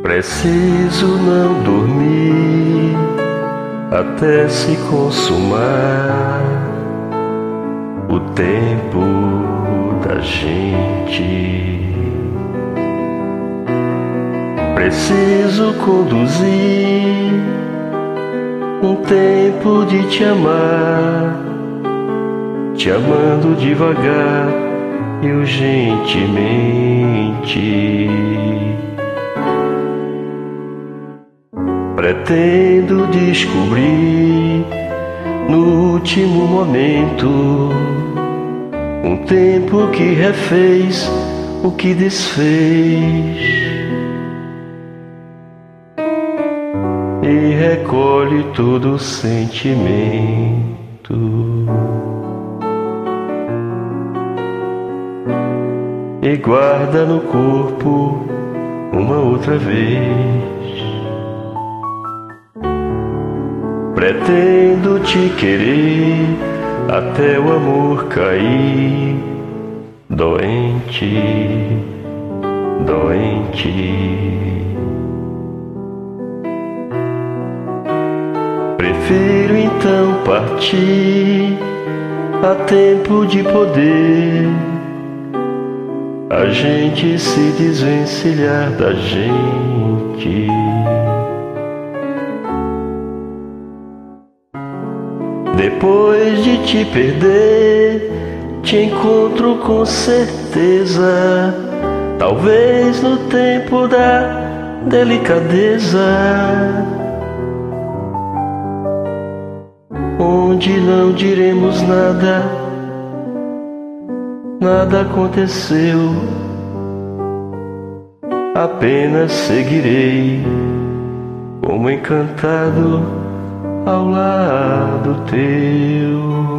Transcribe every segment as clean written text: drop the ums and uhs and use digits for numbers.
Preciso não dormir até se consumar o tempo da gente. Preciso conduzir um tempo de te amar, te amando devagar e urgentemente. Pretendo descobrir no último momento um tempo que refez o que desfez e recolhe todo o sentimento e guarda no corpo uma outra vez. Pretendo te querer até o amor cair, doente, doente. Prefiro então partir a tempo de poder a gente se desvencilhar da gente. Depois de te perder, te encontro com certeza, talvez no tempo da delicadeza, onde não diremos nada, nada aconteceu, apenas seguirei como encantado ao lado teu.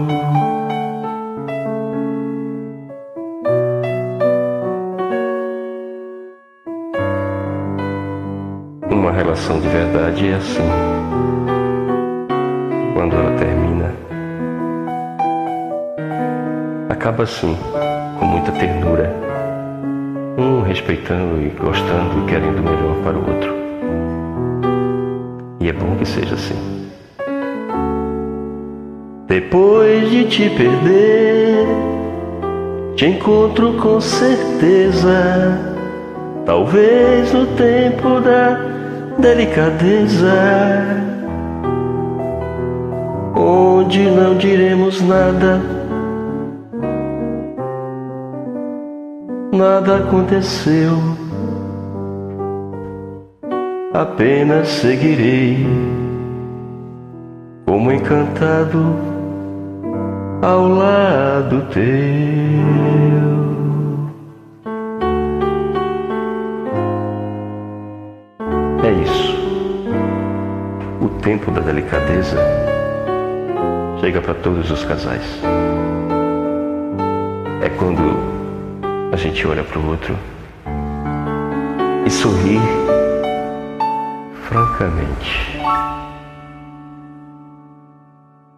Uma relação de verdade é assim. Quando ela termina, acaba assim, com muita ternura, um respeitando e gostando e querendo o melhor para o outro. E é bom que seja assim. Depois de te perder, te encontro com certeza, talvez no tempo da delicadeza, onde não diremos nada, nada aconteceu, apenas seguirei como encantado ao lado teu. É isso. O tempo da delicadeza chega para todos os casais. É quando a gente olha para o outro e sorri francamente.